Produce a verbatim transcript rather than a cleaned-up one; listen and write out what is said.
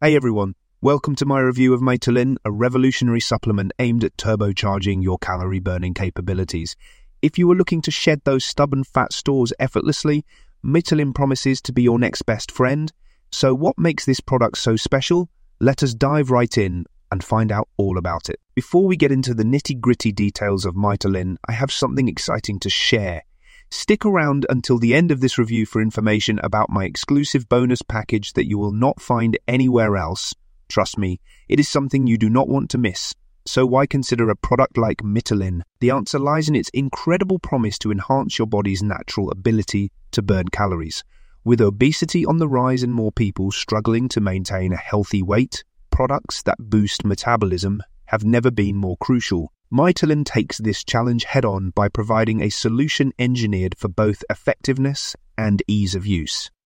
Hey everyone, welcome to my review of Mytulin, a revolutionary supplement aimed at turbocharging your calorie-burning capabilities. If you are looking to shed those stubborn fat stores effortlessly, Mytulin promises to be your next best friend. So what makes this product so special? Let us dive right in and find out all about it. Before we get into the nitty-gritty details of Mytulin, I have something exciting to share. Stick around until the end of this review for information about my exclusive bonus package that you will not find anywhere else. Trust me, it is something you do not want to miss. So why consider a product like Mytulin? The answer lies in its incredible promise to enhance your body's natural ability to burn calories. With obesity on the rise and more people struggling to maintain a healthy weight, products that boost metabolism have never been more crucial. Mytulin takes this challenge head-on by providing a solution engineered for both effectiveness and ease of use.